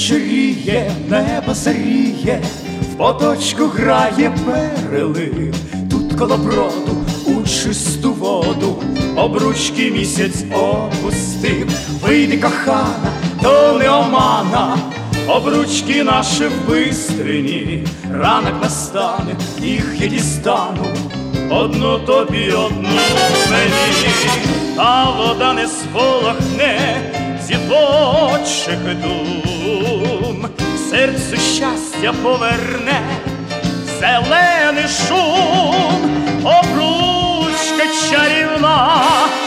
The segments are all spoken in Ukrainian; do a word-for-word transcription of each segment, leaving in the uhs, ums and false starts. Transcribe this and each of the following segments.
вечоріє, небо заріє, в поточку грає перелив. Тут коло броду у чисту воду обручки місяць опустив. Вийди, кохана, то не омана, обручки наші в бистрині. Ранок настане, їх я дістану, одну тобі, одну мені. Та вода не сполохне дівочих дум, серцю щастя поверне зелений шум. Обручка чарівна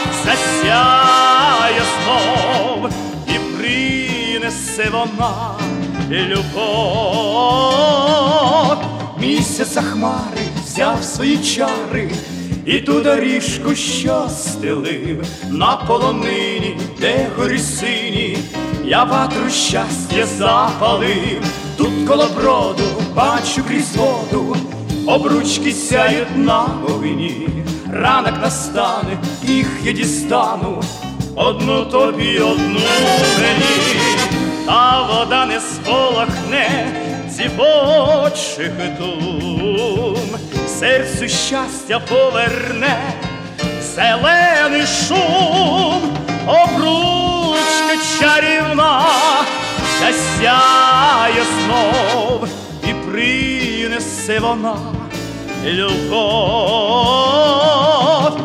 засяє знов, і принесе вона любов. Місяць за хмари взяв свої чари і ту доріжку, що стелив на полонині, де горі сині, я ватру щастя запалив. Тут коло броду бачу крізь воду обручки сяють на вогні. Ранок настане, їх я дістану, одну тобі, одну мені. Та вода не сполохне дівочих дум, серцю щастя поверне зелений шум. Обручка чарівна засяє знов, і принесе вона любов.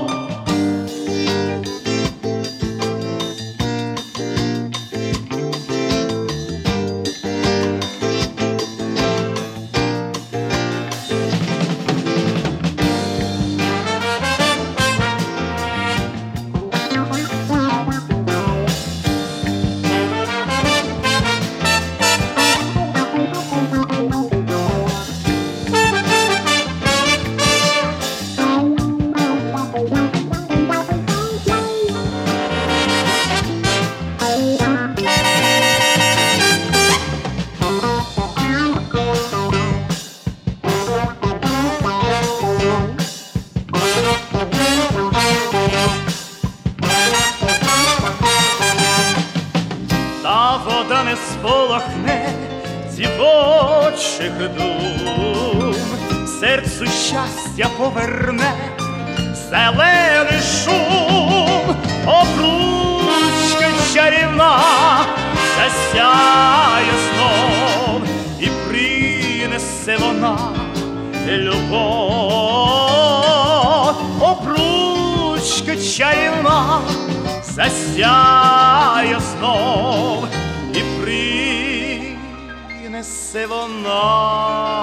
Вода не сполохне дівочих дум, серцю щастя поверне зелений шум. Обручка чарівна засяє знов, і принесе вона любов. Обручка чарівна засяє знов, і принесе вона